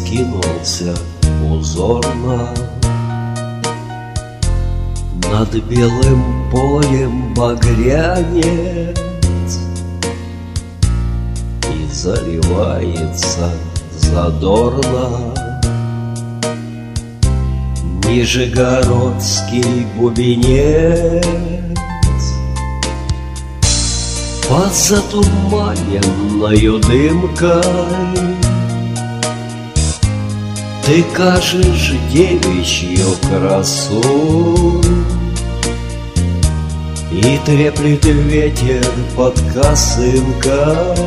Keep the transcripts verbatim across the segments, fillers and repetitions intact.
раскинулся узорно над белым полем багрянец, и заливается задорно нижегородский бубенец. Под затуманенною дымкой ты кажешь девичью красу, и треплет ветер под косынкой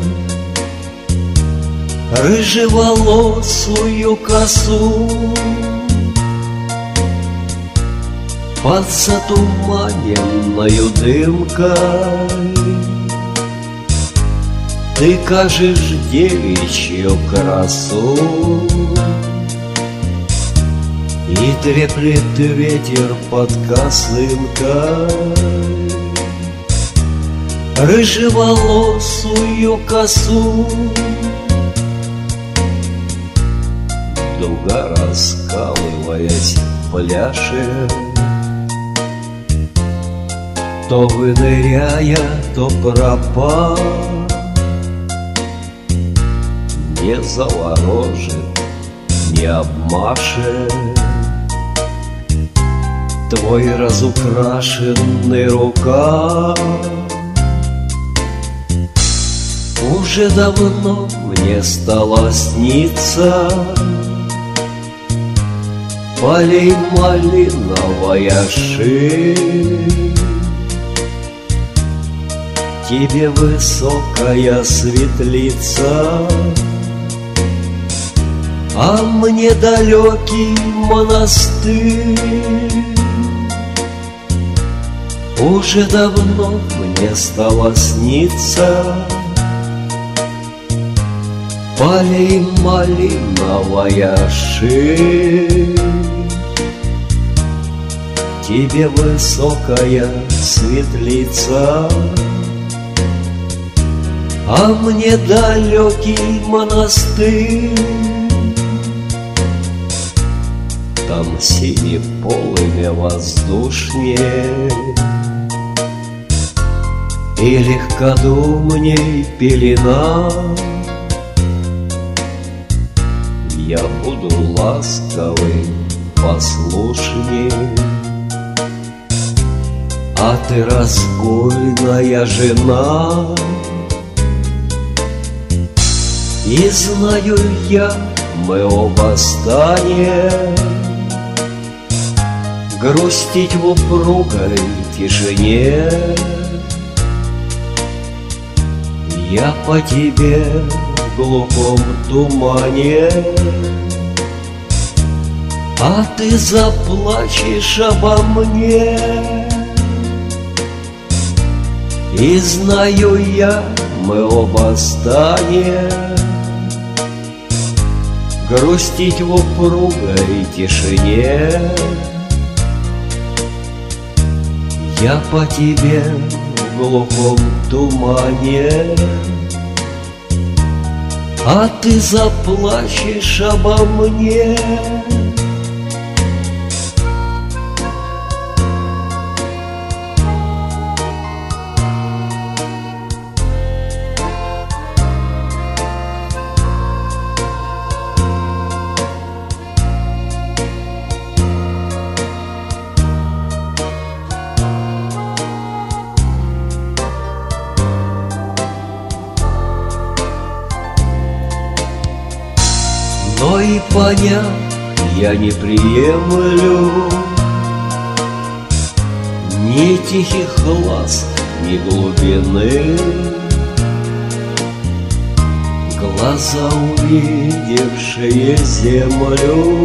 рыжеволосую косу. Под затуманенною дымкой ты кажешь девичью красу, и треплет ветер под косынкой рыжеволосую косу. Дуга, раскалываясь, пляшет, то выныряя, то пропав, не заворожит, не обмашет твой разукрашенный рукав. Уже давно мне стало сниться полей малиновая ширь, тебе высокая светлица, а мне далекий монастырь. Уже давно мне стало сниться полей малиновая ширь, тебе высокая светлица, а мне далекий монастырь. Там синеполыми воздушнее и легкодумней пелена. Я буду ласковый, послушней, а ты разгульная жена. И знаю я, мы оба станем грустить в упругой тишине. Я по тебе в глухом тумане, а ты заплачешь обо мне. И знаю я, мы оба станем грустить в упругой тишине. Я по тебе в глухом тумане, а ты заплачешь обо мне. Но и понять я не приемлю ни тихих ласк, ни глубины. Глаза, увидевшие землю,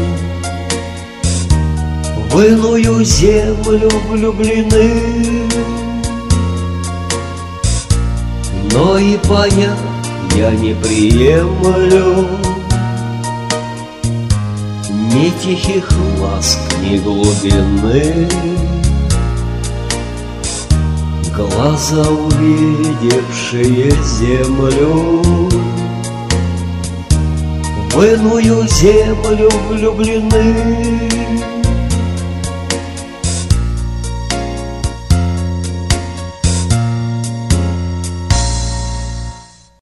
в иную землю влюблены. Но и понять я не приемлю ни тихих ласк, ни глубины. Глаза, увидевшие землю, в в иную землю влюблены.